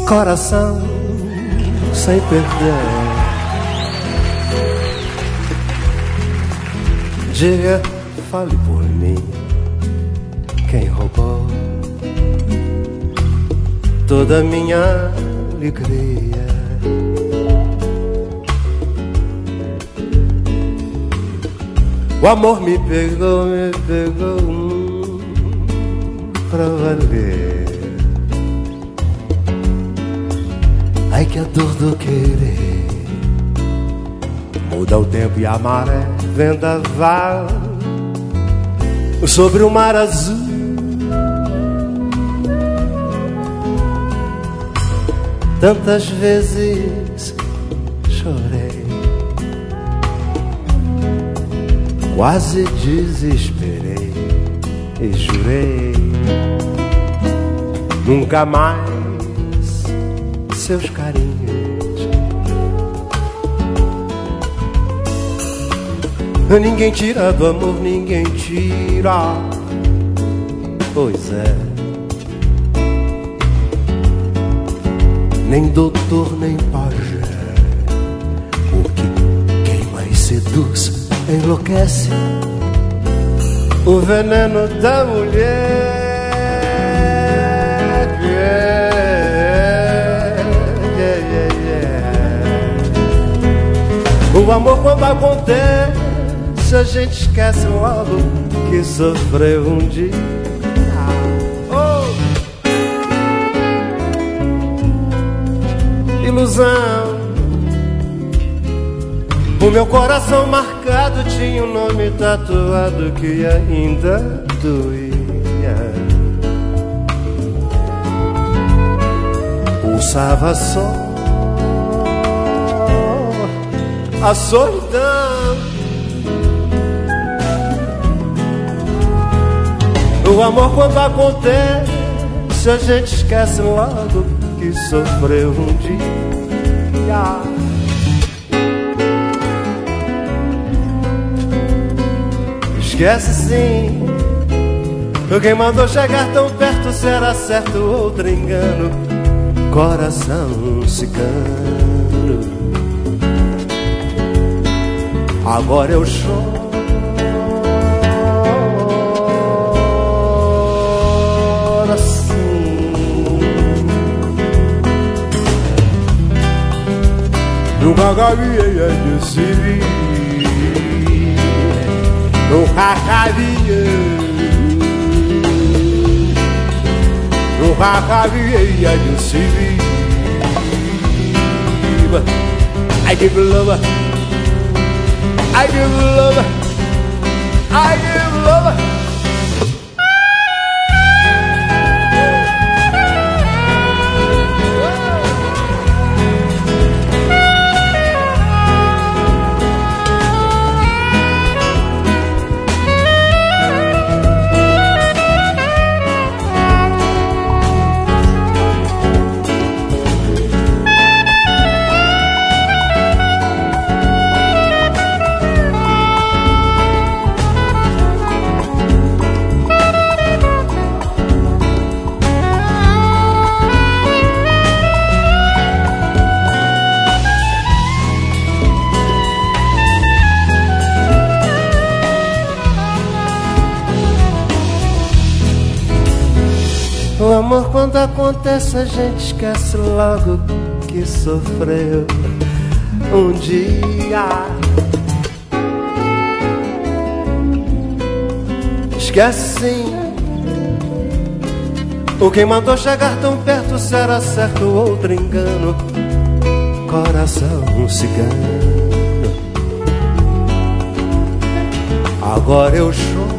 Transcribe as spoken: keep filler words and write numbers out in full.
coração sem perder. Diga, fale por mim, quem roubou toda a minha alegria. O amor me pegou, me pegou hum, pra valer. Ai que a dor do querer muda o tempo e a maré, vendaval sobre o mar azul. Tantas vezes chorei, quase desesperei e jurei nunca mais seus carinhos. Ninguém tira do amor, ninguém tira, pois é. Nem doutor, nem pajé, o que queima e seduz enlouquece o veneno da mulher. Yeah, yeah, yeah, yeah. O amor quando acontece a gente esquece logo que sofreu um dia. Ilusão, o meu coração marcado tinha um nome tatuado que ainda doía. Pulsava só a solidão. O amor quando acontece a gente esquece logo que sofreu um dia. Esquece sim, quem mandou chegar tão perto, será certo outro engano, coração cigano. Agora eu choro nunca havia de se vir, nunca havia, nunca havia de se vir. I give love, I give love, I give love. O amor quando acontece a gente esquece logo que sofreu um dia. Esquece sim, o quem mandou chegar tão perto, será certo outro engano, coração cigano. Agora eu choro